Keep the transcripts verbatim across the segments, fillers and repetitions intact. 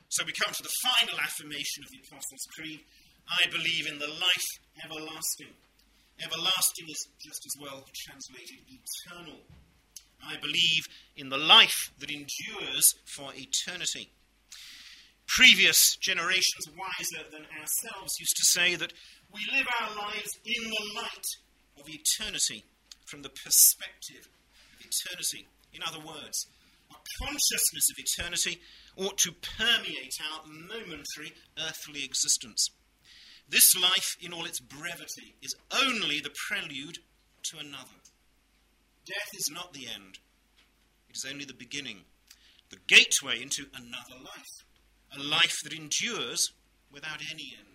So we come to the final affirmation of the Apostles' Creed. I believe in the life everlasting. Everlasting is just as well translated eternal. I believe in the life that endures for eternity. Previous generations, wiser than ourselves, used to say that we live our lives in the light of eternity, from the perspective of eternity. In other words, our consciousness of eternity ought to permeate our momentary earthly existence. This life, in all its brevity, is only the prelude to another. Death is not the end. It is only the beginning, the gateway into another life, a life that endures without any end.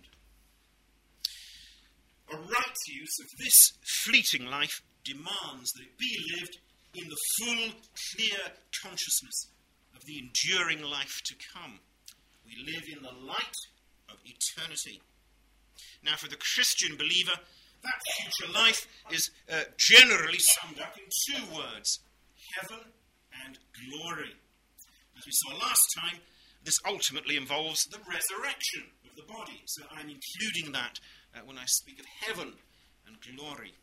A right use of this fleeting life demands that it be lived in the full, clear consciousness of the enduring life to come. We live in the light of eternity. Now, for the Christian believer, that future life is uh, generally summed up in two words: heaven and glory. As we saw last time, this ultimately involves the resurrection of the body. So I'm including that uh, when I speak of heaven and glory.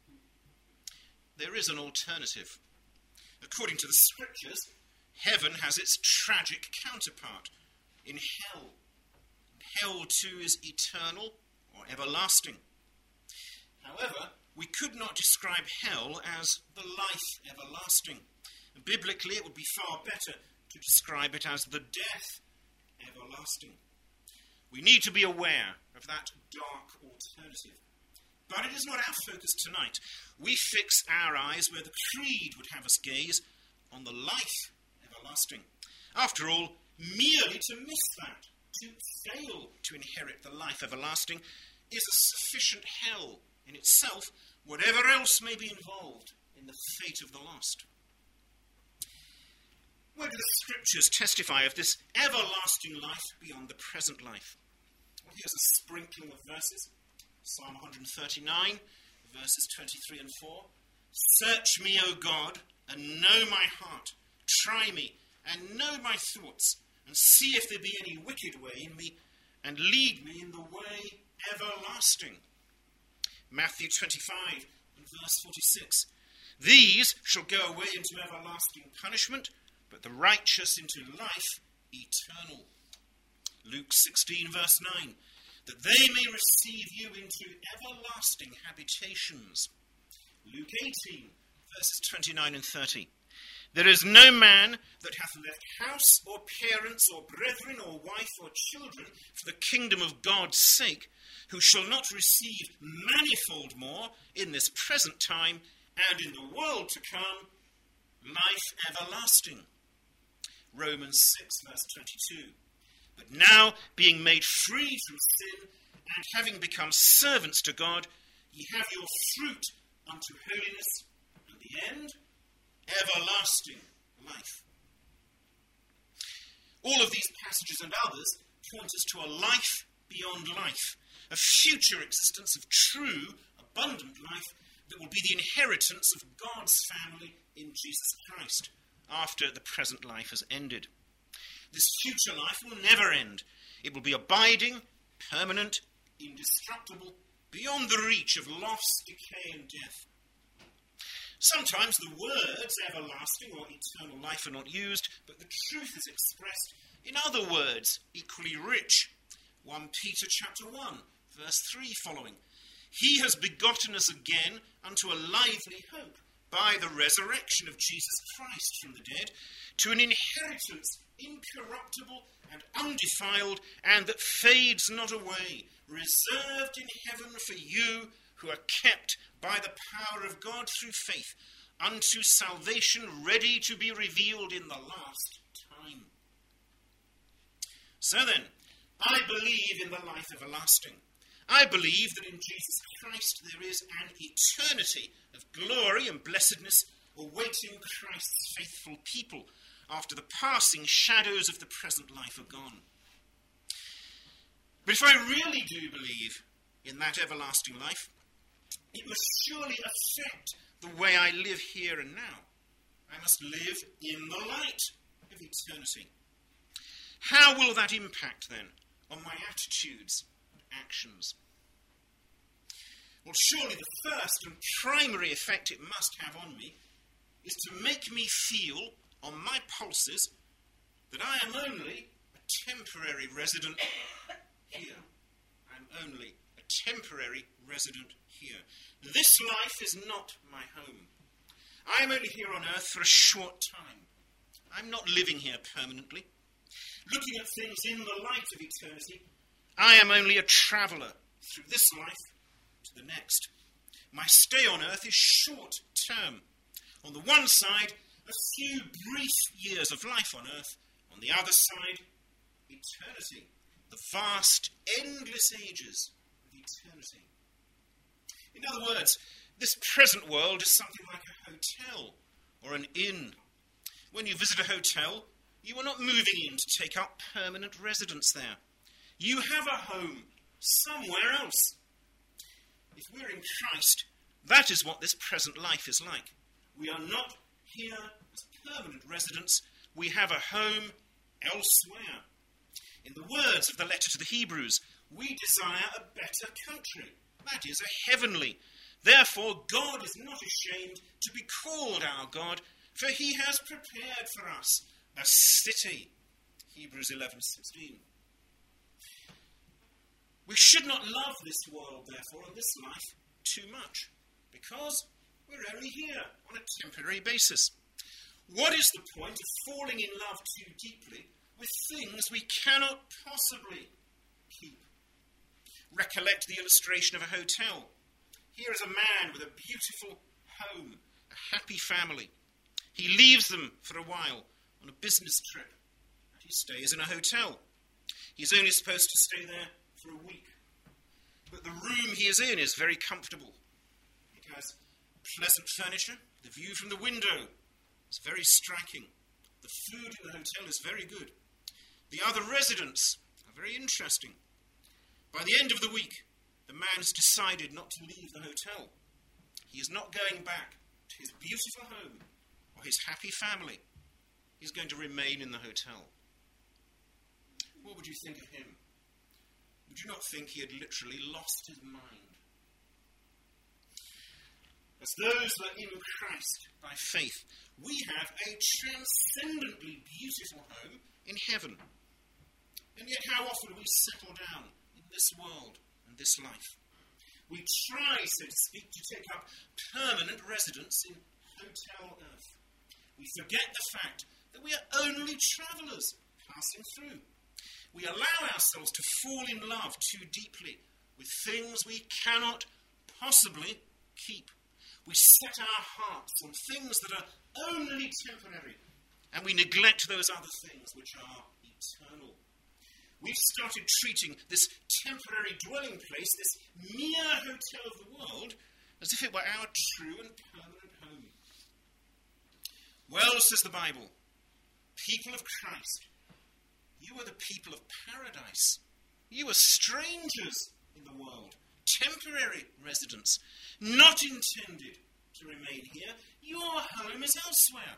There is an alternative. According to the Scriptures, heaven has its tragic counterpart in hell. Hell, too, is eternal or everlasting. However, we could not describe hell as the life everlasting. Biblically, it would be far better to describe it as the death everlasting. We need to be aware of that dark alternative. But it is not our focus tonight. We fix our eyes where the Creed would have us gaze, on the life everlasting. After all, merely to miss that, to fail to inherit the life everlasting, is a sufficient hell in itself, whatever else may be involved in the fate of the lost. Where do the Scriptures testify of this everlasting life beyond the present life? Well, here's a sprinkling of verses. Psalm one thirty-nine, verses twenty-three and four. Search me, O God, and know my heart. Try me, and know my thoughts, and see if there be any wicked way in me, and lead me in the way everlasting. Matthew twenty-five and verse forty-six. These shall go away into everlasting punishment, but the righteous into life eternal. Luke sixteen verse nine. That they may receive you into everlasting habitations. Luke eighteen verses twenty-nine and thirty. There is no man that hath left house or parents or brethren or wife or children for the kingdom of God's sake, who shall not receive manifold more in this present time and in the world to come, life everlasting. Romans six verse twenty-two. But now, being made free from sin, and having become servants to God, ye have your fruit unto holiness, and the end, everlasting life. All of these passages and others point us to a life beyond life, a future existence of true, abundant life that will be the inheritance of God's family in Jesus Christ after the present life has ended. This future life will never end. It will be abiding, permanent, indestructible, beyond the reach of loss, decay, and death. Sometimes the words everlasting or eternal life are not used, but the truth is expressed in other words equally rich. First Peter chapter one, verse three following. He has begotten us again unto a lively hope by the resurrection of Jesus Christ from the dead, to an inheritance incorruptible and undefiled, and that fades not away, reserved in heaven for you who are kept by the power of God through faith, unto salvation ready to be revealed in the last time. So then, I believe in the life everlasting. I believe that in Jesus Christ there is an eternity of glory and blessedness awaiting Christ's faithful people after the passing shadows of the present life are gone. But if I really do believe in that everlasting life, it must surely affect the way I live here and now. I must live in the light of eternity. How will that impact, then, on my attitudes and actions? Well, surely the first and primary effect it must have on me is to make me feel on my pulses that I am only a temporary resident here. I'm only a temporary resident here. This life is not my home. I am only here on earth for a short time. I'm not living here permanently. Looking at things in the light of eternity, I am only a traveller through this life to the next. My stay on earth is short term. On the one side, a few brief years of life on earth. On the other side, eternity. The vast, endless ages of eternity. In other words, this present world is something like a hotel or an inn. When you visit a hotel, you are not moving in to take up permanent residence there. You have a home somewhere else. If we're in Christ, that is what this present life is like. We are not here as permanent residents. We have a home elsewhere. In the words of the letter to the Hebrews, we desire a better country. That is, a heavenly. Therefore, God is not ashamed to be called our God, for he has prepared for us a city. Hebrews eleven sixteen. We should not love this world, therefore, and this life too much, because we're only here on a temporary basis. What is the point of falling in love too deeply with things we cannot possibly keep? Recollect the illustration of a hotel. Here is a man with a beautiful home, a happy family. He leaves them for a while on a business trip, and he stays in a hotel. He's only supposed to stay there for a week. But the room he is in is very comfortable. It has pleasant furniture. The view from the window is very striking. The food in the hotel is very good. The other residents are very interesting. By the end of the week, the man has decided not to leave the hotel. He is not going back to his beautiful home or his happy family. He's going to remain in the hotel. What would you think of him? Would you not think he had literally lost his mind? As those who are in Christ by faith, we have a transcendently beautiful home in heaven. And yet how often we settle down in this world and this life. We try, so to speak, to take up permanent residence in hotel earth. We forget the fact that we are only travellers passing through. We allow ourselves to fall in love too deeply with things we cannot possibly keep. We set our hearts on things that are only temporary, and we neglect those other things which are eternal. We've started treating this temporary dwelling place, this mere hotel of the world, as if it were our true and permanent home. Well, says the Bible, people of Christ, you are the people of paradise. You are strangers in the world, temporary residents, not intended to remain here. Your home is elsewhere.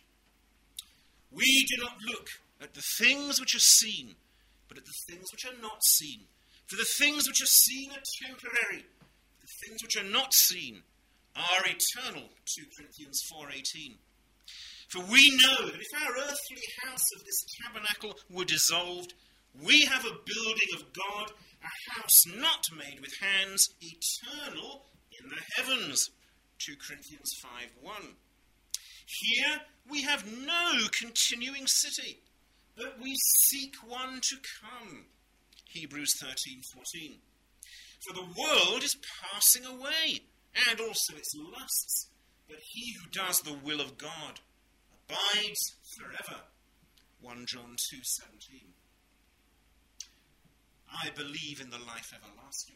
We do not look at the things which are seen, but at the things which are not seen. For the things which are seen are temporary. The things which are not seen are eternal. Second Corinthians four eighteen. For we know that if our earthly house of this tabernacle were dissolved, we have a building of God, a house not made with hands, eternal in the heavens. Second Corinthians five one. Here we have no continuing city, but we seek one to come. Hebrews thirteen fourteen. For the world is passing away, and also its lusts, but he who does the will of God abides forever. First John two seventeen. I believe in the life everlasting.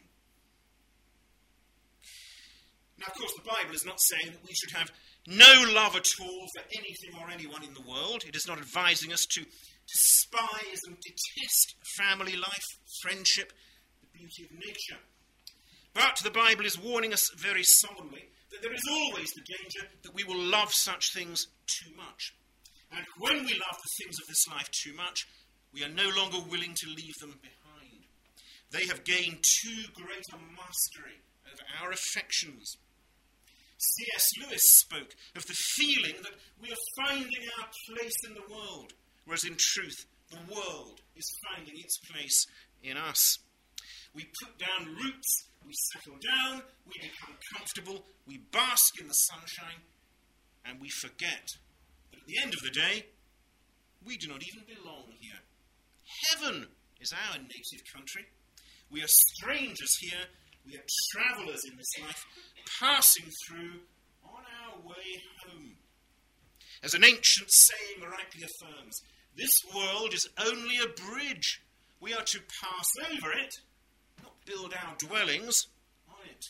Now, of course, the Bible is not saying that we should have no love at all for anything or anyone in the world. It is not advising us to despise and detest family life, friendship, the beauty of nature. But the Bible is warning us very solemnly that there is always the danger that we will love such things too much. And when we love the things of this life too much, We are no longer willing to leave them behind. They have gained too great a mastery over our affections. C S Lewis spoke of the feeling that we are finding our place in the world, whereas in truth, the world is finding its place in us. We put down roots, we settle down, we become comfortable, we bask in the sunshine, and we forget that at the end of the day, we do not even belong here. Heaven is our native country. We are strangers here. We are travellers in this life, passing through on our way home. As an ancient saying rightly affirms, this world is only a bridge. We are to pass over it, not build our dwellings on it.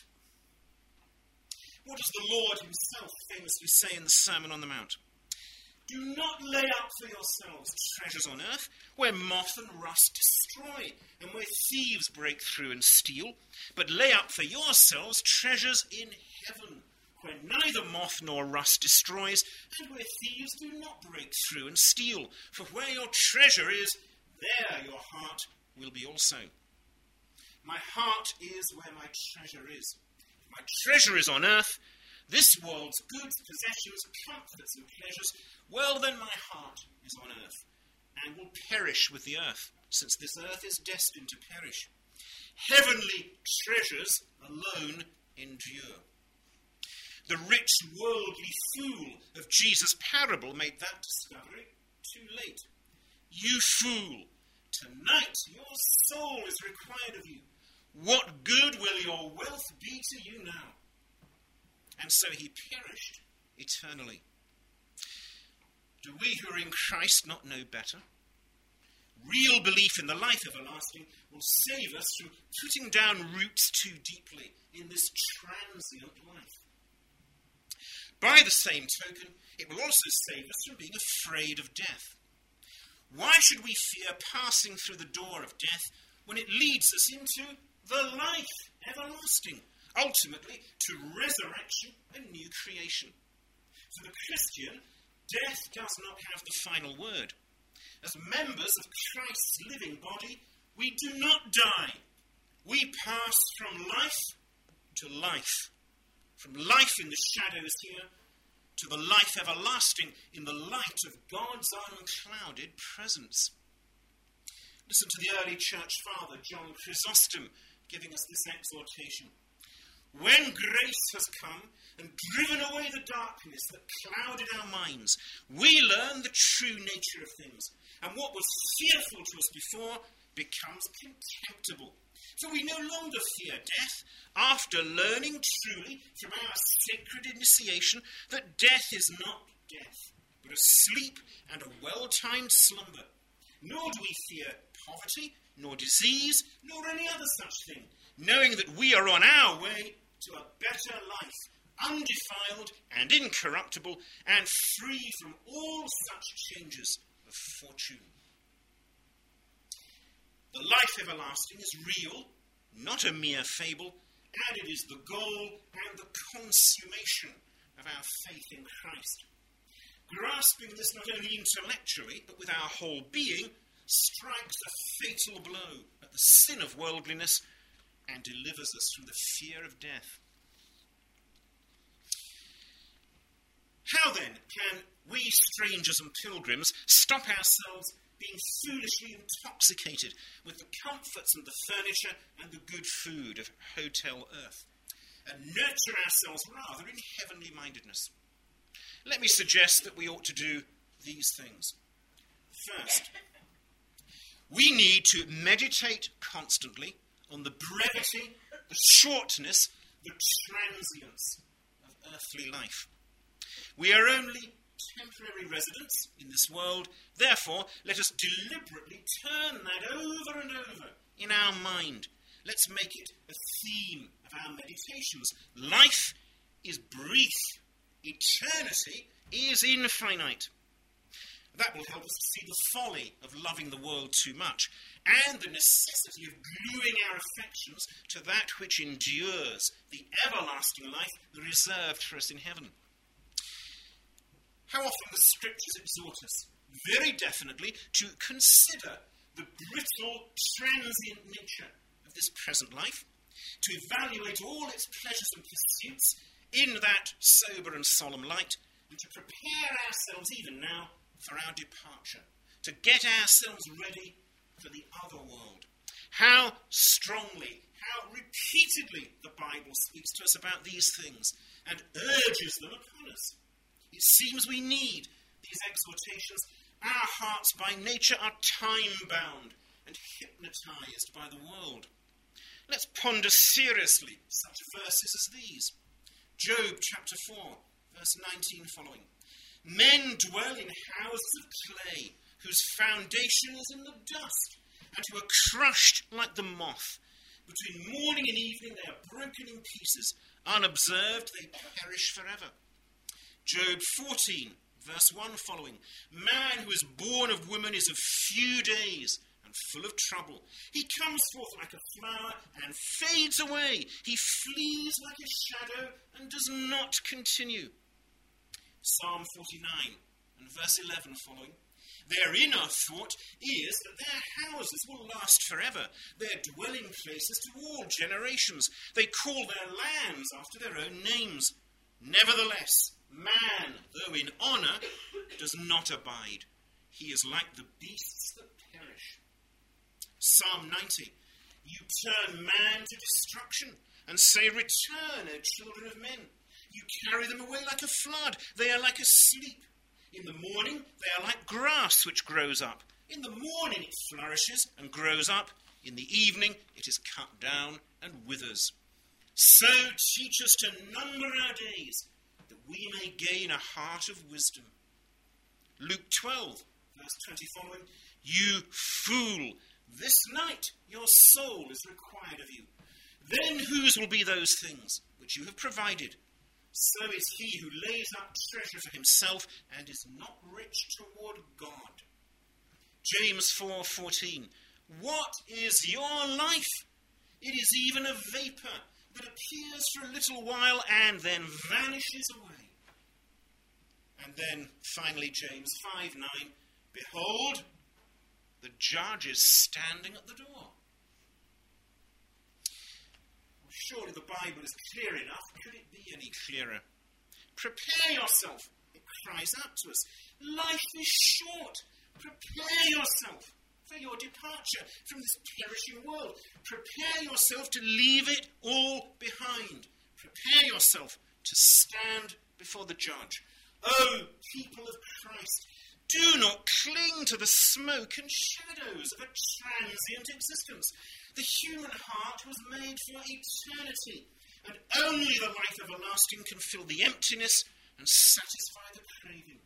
What does the Lord himself famously say in the Sermon on the Mount? Do not lay up for yourselves treasures on earth, where moth and rust destroy, and where thieves break through and steal, but lay up for yourselves treasures in heaven, where neither moth nor rust destroys, and where thieves do not break through and steal. For where your treasure is, there your heart will be also. My heart is where my treasure is. If my treasure is on earth, this world's goods, possessions, comforts and pleasures, well then my heart is on earth, and will perish with the earth, since this earth is destined to perish. Heavenly treasures alone endure. The rich worldly fool of Jesus' parable made that discovery too late. You fool, tonight your soul is required of you. What good will your wealth be to you now? And so he perished eternally. Do we who are in Christ not know better? Real belief in the life everlasting will save us from putting down roots too deeply in this transient life. By the same token, it will also save us from being afraid of death. Why should we fear passing through the door of death when it leads us into the life everlasting, ultimately to resurrection and new creation? For the Christian, death does not have the final word. As members of Christ's living body, we do not die. We pass from life to life, from life in the shadows here to the life everlasting in the light of God's unclouded presence. Listen to the early church father, John Chrysostom, giving us this exhortation. When grace has come and driven away the darkness that clouded our minds, we learn the true nature of things, and what was fearful to us before becomes contemptible. For we no longer fear death, after learning truly from our sacred initiation that death is not death, but a sleep and a well-timed slumber. Nor do we fear poverty, nor disease, nor any other such thing, knowing that we are on our way to a better life, undefiled and incorruptible, and free from all such changes of fortune. The life everlasting is real, not a mere fable, and it is the goal and the consummation of our faith in Christ. Grasping this not only intellectually, but with our whole being, strikes a fatal blow at the sin of worldliness and delivers us from the fear of death. How then can we, strangers and pilgrims, stop ourselves being foolishly intoxicated with the comforts and the furniture and the good food of Hotel Earth, and nurture ourselves rather in heavenly mindedness? Let me suggest that we ought to do these things. First, we need to meditate constantly on the brevity, the shortness, the transience of earthly life. We are only temporary residents in this world. Therefore, let us deliberately turn that over and over in our mind. Let's make it a theme of our meditations. Life is brief. Eternity is infinite. That will help us to see the folly of loving the world too much and the necessity of gluing our affections to that which endures, the everlasting life reserved for us in heaven. How often the Scriptures exhort us very definitely to consider the brittle, transient nature of this present life, to evaluate all its pleasures and pursuits in that sober and solemn light, and to prepare ourselves even now for our departure, to get ourselves ready for the other world. How strongly, how repeatedly the Bible speaks to us about these things and urges them upon us. It seems we need these exhortations. Our hearts by nature are time-bound and hypnotized by the world. Let's ponder seriously such verses as these. Job chapter four, verse nineteen following. Men dwell in houses of clay, whose foundation is in the dust, and who are crushed like the moth. Between morning and evening they are broken in pieces. Unobserved they perish forever. Job fourteen, verse one following. Man who is born of woman is of few days and full of trouble. He comes forth like a flower and fades away. He flees like a shadow and does not continue. Psalm forty-nine and verse eleven following. Their inner thought is that their houses will last forever, their dwelling places to all generations. They call their lands after their own names. Nevertheless, man, though in honour, does not abide. He is like the beasts that perish. Psalm ninety. You turn man to destruction and say, return, O children of men. You carry them away like a flood. They are like asleep. In the morning, they are like grass which grows up. In the morning it flourishes and grows up. In the evening it is cut down and withers. So teach us to number our days, that we may gain a heart of wisdom. Luke twelve, verse twenty following. You fool, this night your soul is required of you. Then whose will be those things which you have provided? So is he who lays up treasure for himself and is not rich toward God. James four fourteen. What is your life? It is even a vapour that appears for a little while and then vanishes away. And then finally James five nine. Behold, the judge is standing at the door. Surely the Bible is clear enough. Could it be any clearer? Prepare yourself, it cries out to us. Life is short. Prepare yourself for your departure from this perishing world. Prepare yourself to leave it all behind. Prepare yourself to stand before the judge. Oh, people of Christ, do not cling to the smoke and shadows of a transient existence. The human heart was made for eternity, and only the life everlasting can fill the emptiness and satisfy the craving.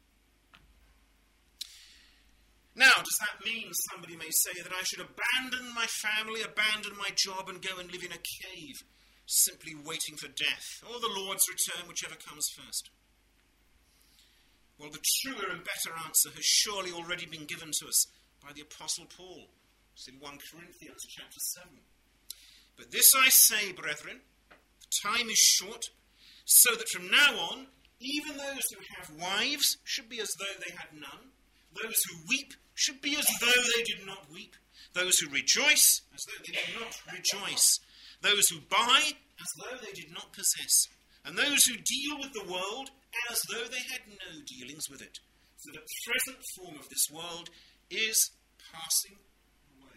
Now, does that mean, somebody may say, that I should abandon my family, abandon my job, and go and live in a cave, simply waiting for death, or the Lord's return, whichever comes first? Well, the truer and better answer has surely already been given to us by the Apostle Paul. It's in First Corinthians chapter seven. But this I say, brethren, the time is short, so that from now on, even those who have wives should be as though they had none. Those who weep should be as though they did not weep. Those who rejoice, as though they did not rejoice. Those who buy, as though they did not possess. And those who deal with the world, as though they had no dealings with it. For the present form of this world is passing away.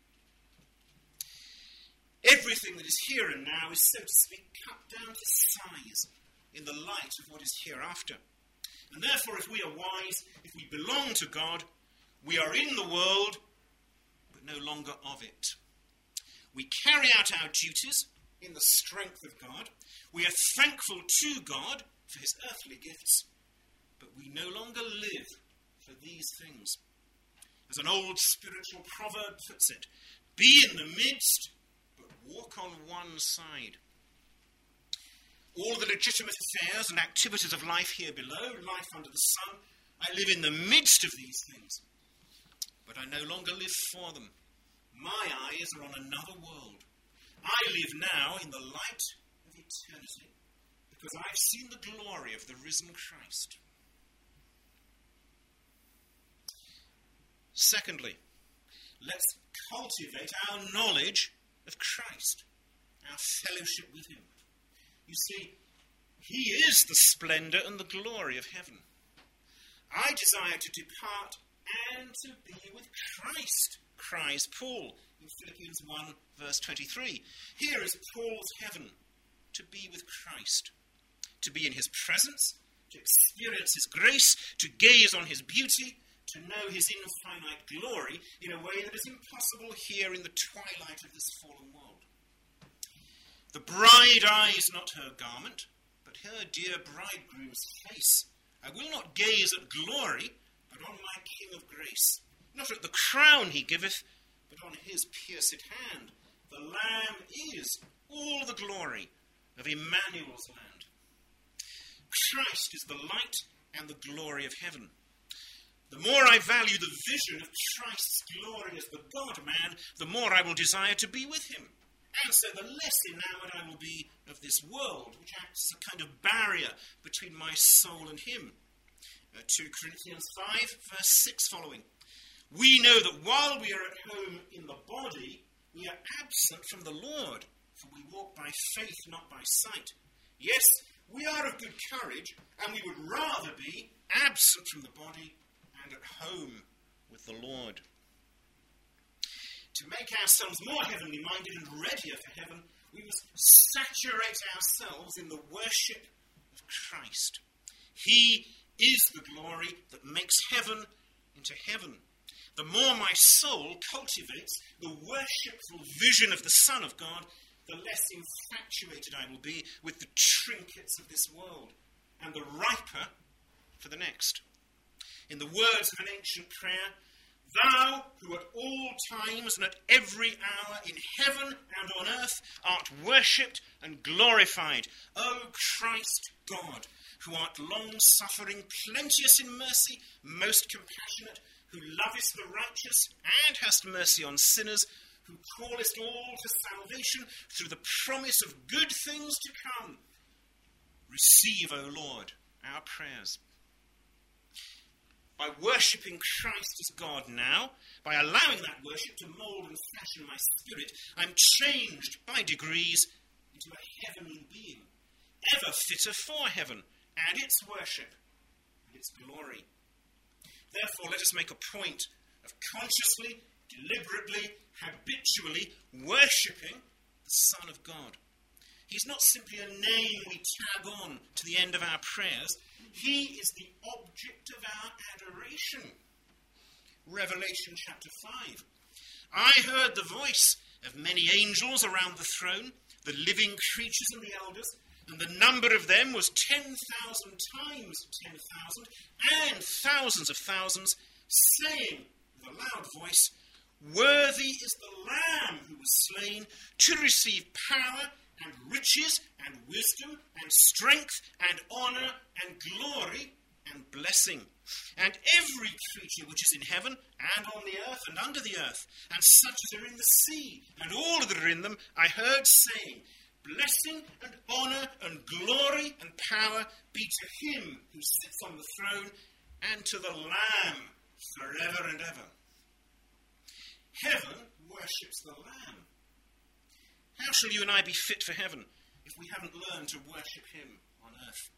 Everything that is here and now is, so to speak, cut down to size in the light of what is hereafter. And therefore, if we are wise, if we belong to God, we are in the world, but no longer of it. We carry out our duties in the strength of God. We are thankful to God for his earthly gifts, but we no longer live for these things. As an old spiritual proverb puts it, be in the midst, but walk on one side. All the legitimate affairs and activities of life here below, life under the sun, I live in the midst of these things, but I no longer live for them. My eyes are on another world. I live now in the light of eternity, because I've seen the glory of the risen Christ. Secondly, let's cultivate our knowledge of Christ, our fellowship with him. You see, he is the splendour and the glory of heaven. I desire to depart and to be with Christ, cries Paul in Philippians one, verse twenty-three. Here is Paul's heaven, to be with Christ, to be in his presence, to experience his grace, to gaze on his beauty, to know his infinite glory in a way that is impossible here in the twilight of this fallen world. The bride eyes not her garment, but her dear bridegroom's face. I will not gaze at glory, but on my King of grace. Not at the crown he giveth, but on his pierced hand. The Lamb is all the glory of Emmanuel's land. Christ is the light and the glory of heaven. The more I value the vision of Christ's glory as the God-man, the more I will desire to be with him. And so the less enamoured I will be of this world, which acts as a kind of barrier between my soul and him. Uh, Second Corinthians five, verse six following. We know that while we are at home in the body, we are absent from the Lord, for we walk by faith, not by sight. Yes, we are of good courage, and we would rather be absent from the body and at home with the Lord. To make ourselves more heavenly minded and readier for heaven, we must saturate ourselves in the worship of Christ. He is the glory that makes heaven into heaven. The more my soul cultivates the worshipful vision of the Son of God, the less infatuated I will be with the trinkets of this world, and the riper for the next. In the words of an ancient prayer, Thou, who at all times and at every hour in heaven and on earth art worshipped and glorified, O Christ God, who art long-suffering, plenteous in mercy, most compassionate, who lovest the righteous and hast mercy on sinners, who callest all to salvation through the promise of good things to come. Receive, O Lord, our prayers. By worshipping Christ as God now, by allowing that worship to mould and fashion my spirit, I'm changed by degrees into a heavenly being, ever fitter for heaven and its worship and its glory. Therefore, let us make a point of consciously, deliberately, habitually worshipping the Son of God. He's not simply a name we tag on to the end of our prayers. He is the object of our adoration. Revelation chapter five. I heard the voice of many angels around the throne, the living creatures and the elders, and the number of them was ten thousand times ten thousand, and thousands of thousands, saying with a loud voice, Worthy is the Lamb who was slain to receive power and riches and wisdom and strength and honour and glory and blessing. And every creature which is in heaven and on the earth and under the earth, and such as are in the sea, and all that are in them, I heard saying, Blessing and honour and glory and power be to him who sits on the throne and to the Lamb forever and ever. Heaven worships the Lamb. How shall you and I be fit for heaven if we haven't learned to worship him on earth?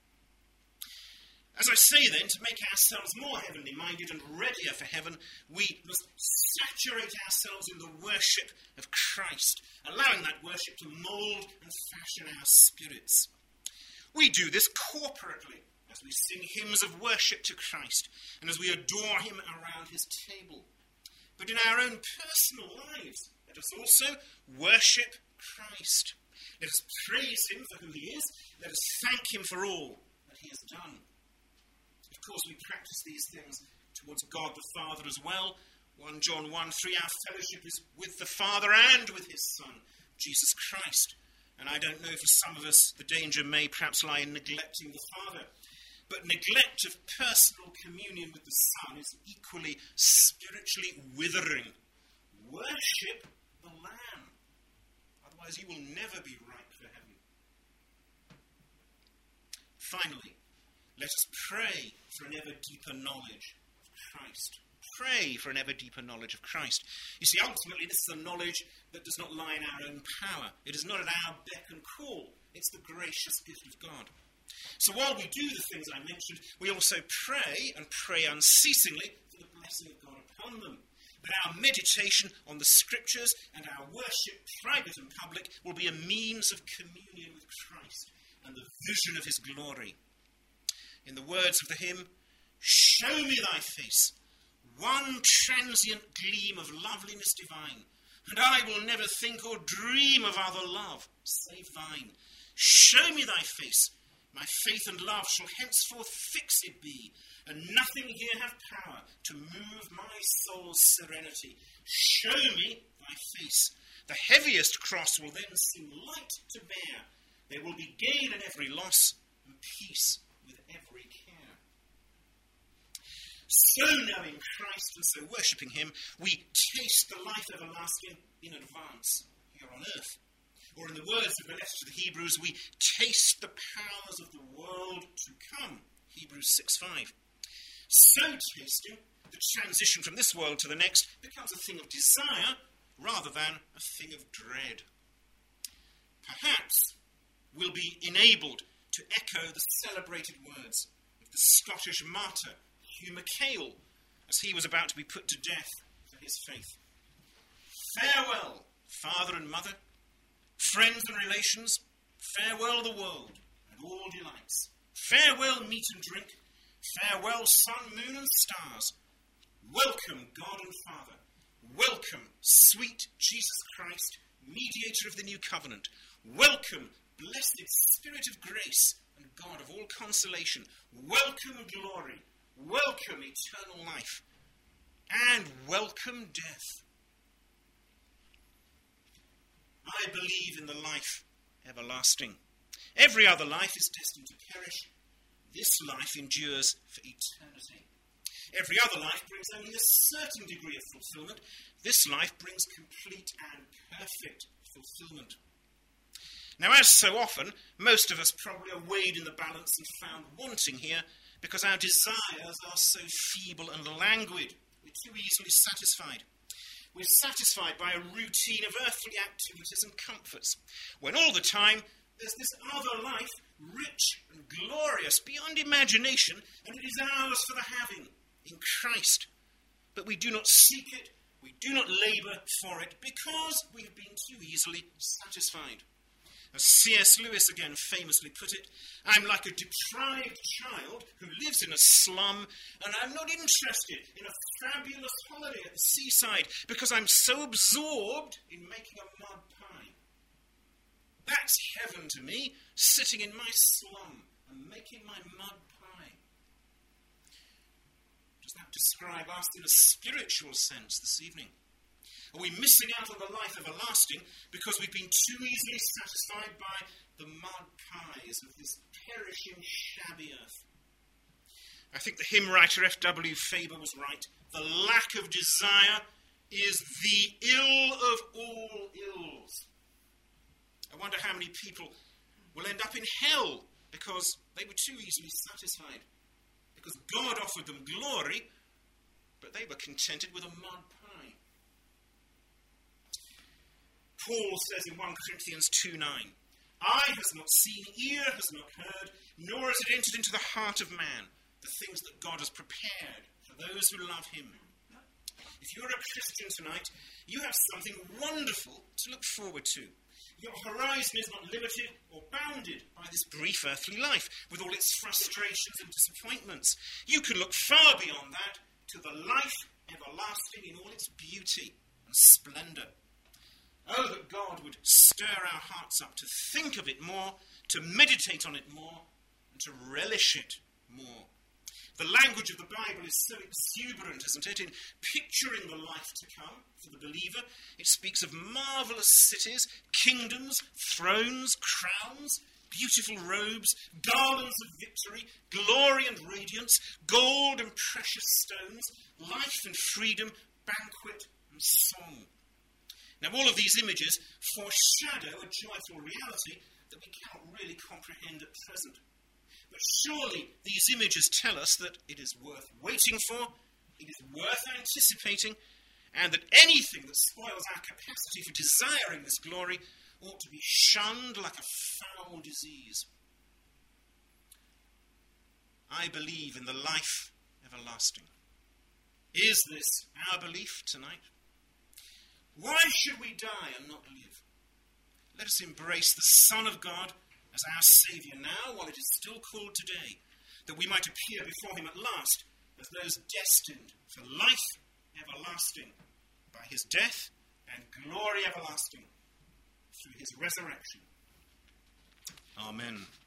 As I say then, to make ourselves more heavenly minded and readier for heaven, we must saturate ourselves in the worship of Christ, allowing that worship to mould and fashion our spirits. We do this corporately as we sing hymns of worship to Christ and as we adore him around his table. But in our own personal lives, let us also worship Christ. Let us praise him for who he is. Let us thank him for all that he has done. Of course, we practice these things towards God the Father as well. First John one three, our fellowship is with the Father and with his Son, Jesus Christ. And I don't know, for some of us, the danger may perhaps lie in neglecting the Father. But neglect of personal communion with the Son is equally spiritually withering. Worship the Lamb. Otherwise you will never be ripe for heaven. Finally, let us pray for an ever deeper knowledge of Christ. pray for an ever deeper knowledge of Christ. You see, ultimately, this is a knowledge that does not lie in our own power. It is not at our beck and call. It's the gracious gift of God. So while we do the things I mentioned, we also pray, and pray unceasingly, for the blessing of God upon them. That our meditation on the Scriptures and our worship, private and public, will be a means of communion with Christ and the vision of his glory. In the words of the hymn, "Show me thy face, one transient gleam of loveliness divine, and I will never think or dream of other love save thine. Show me thy face, my faith and love shall henceforth fixed be, and nothing here have power to move my soul's serenity. Show me thy face. The heaviest cross will then seem light to bear. There will be gain in every loss, and peace with every care." So knowing Christ and so worshipping him, we taste the life everlasting in advance here on earth. Or in the words of the letter to the Hebrews, we taste the powers of the world to come. Hebrews six five. So tasting, the transition from this world to the next becomes a thing of desire rather than a thing of dread. Perhaps we'll be enabled to echo the celebrated words of the Scottish martyr Hugh MacHale as he was about to be put to death for his faith. "Farewell, father and mother, friends and relations, farewell the world and all delights. Farewell meat and drink, farewell sun, moon and stars. Welcome God and Father. Welcome sweet Jesus Christ, mediator of the new covenant. Welcome blessed Spirit of grace and God of all consolation. Welcome glory. Welcome eternal life. And welcome death." I believe in the life everlasting. Every other life is destined to perish. This life endures for eternity. Every other life brings only a certain degree of fulfillment. This life brings complete and perfect fulfillment. Now, as so often, most of us probably are weighed in the balance and found wanting here because our desires are so feeble and languid. We're too easily satisfied. We're satisfied by a routine of earthly activities and comforts, when all the time there's this other life, rich and glorious beyond imagination, and it is ours for the having, in Christ. But we do not seek it, we do not labour for it, because we have been too easily satisfied. As C S Lewis again famously put it, "I'm like a deprived child who lives in a slum, and I'm not interested in a fabulous holiday at the seaside because I'm so absorbed in making a mud pie." That's heaven to me, sitting in my slum and making my mud pie. Does that describe us in a spiritual sense this evening? Are we missing out on the life everlasting because we've been too easily satisfied by the mud pies of this perishing, shabby earth? I think the hymn writer F W Faber was right. The lack of desire is the ill of all ills. I wonder how many people will end up in hell because they were too easily satisfied. Because God offered them glory, but they were contented with a mud pie. Paul says in First Corinthians two nine, "Eye has not seen, ear has not heard, nor has it entered into the heart of man, the things that God has prepared for those who love him." If you're a Christian tonight, you have something wonderful to look forward to. Your horizon is not limited or bounded by this brief earthly life, with all its frustrations and disappointments. You can look far beyond that to the life everlasting in all its beauty and splendour. Oh, that God would stir our hearts up to think of it more, to meditate on it more, and to relish it more. The language of the Bible is so exuberant, isn't it, in picturing the life to come for the believer. It speaks of marvellous cities, kingdoms, thrones, crowns, beautiful robes, garlands of victory, glory and radiance, gold and precious stones, life and freedom, banquet and song. Now, all of these images foreshadow a joyful reality that we cannot really comprehend at present. But surely these images tell us that it is worth waiting for, it is worth anticipating, and that anything that spoils our capacity for desiring this glory ought to be shunned like a foul disease. I believe in the life everlasting. Is this our belief tonight? Why should we die and not live? Let us embrace the Son of God as our Saviour now, while it is still called today, that we might appear before him at last as those destined for life everlasting by his death and glory everlasting through his resurrection. Amen.